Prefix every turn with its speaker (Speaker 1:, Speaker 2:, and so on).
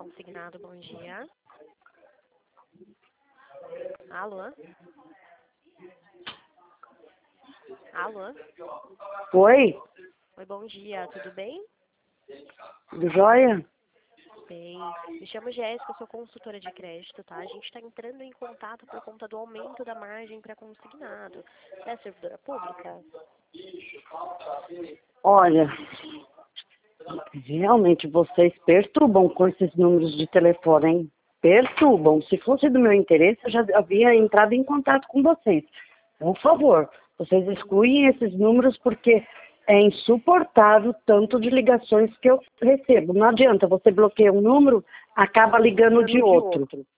Speaker 1: Consignado, bom dia. Alô? Alô?
Speaker 2: Oi,
Speaker 1: Oi, bom dia, tudo bem?
Speaker 2: tudo jóia?
Speaker 1: Bem, me chamo Jéssica, sou consultora de crédito, tá? A gente está entrando em contato por conta do aumento da margem para consignado. Você é servidora pública?
Speaker 2: Olha, realmente vocês perturbam com esses números de telefone, hein? Perturbam. Se fosse do meu interesse, eu já havia entrado em contato com vocês. Por favor, vocês excluem esses números porque é insuportável o tanto de ligações que eu recebo. Não adianta, você bloqueia um número, acaba ligando de outro.